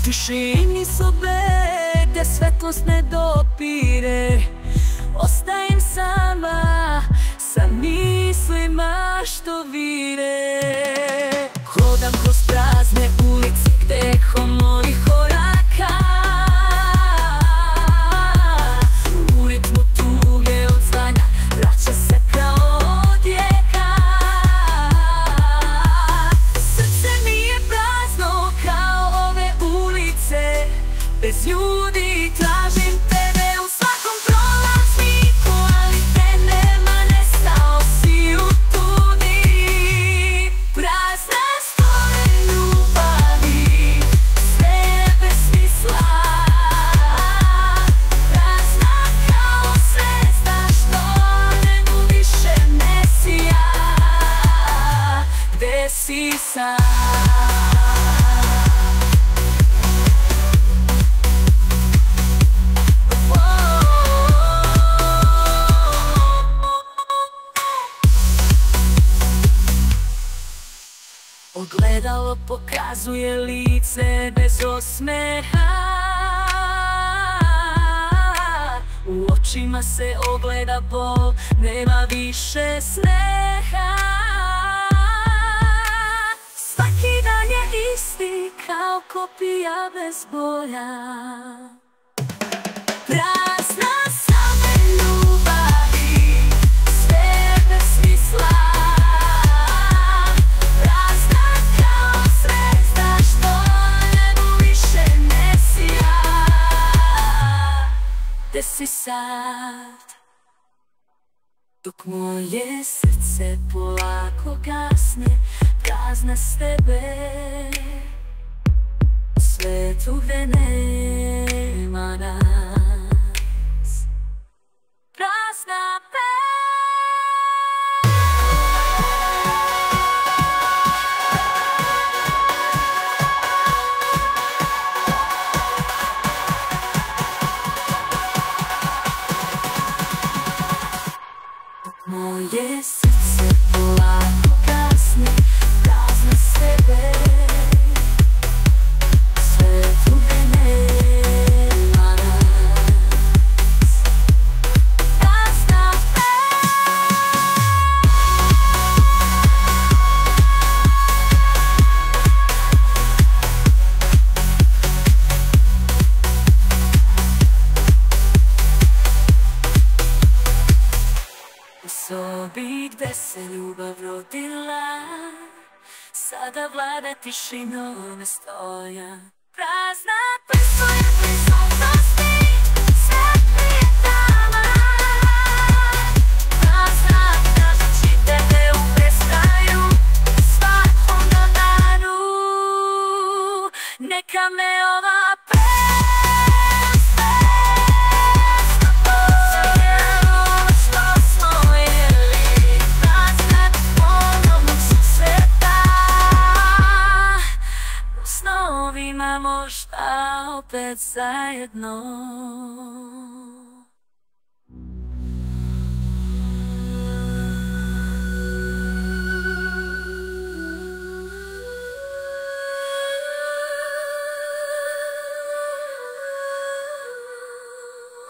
tišini sobe gde svetlost ne dopire, ostajem sama sa mislima što vire. Hodam kroz prazne ulice gde eho mojih koraka, u ritmu tuge odzvanja vraća se kao odjeka. Srce mi je prazno kao ove ulice, bez ljudi tražim tebe u svakom prolazniku, ali te nema, nestao si u tuni. Prazna stoje ljubavi, sve je bez smisla, prazna kao zvezda što nebu više ne sija. Gde si sad? Ogledalo pokazuje lice bez osmeha, u očima se ogleda bol, nema više smeha. Svaki dan je isti kao kopija bez boja. Prazna same ljubavi, sve je bez smisla, gde si sad? Dok moje srce polako gasne, prazna s tebe, svetu gde nema nas. Prazna moje srce polako gasne, prazna s tebe, svetu gde nema nas. Prazna sobi gde se ljubav rodila, sada vlada tišinom stoja. Prazna prestoja prisutnosti, svet mi je tama. Prazna tražeći tebe u prestaju, svakom danu. Neka me ova možda opet zajedno.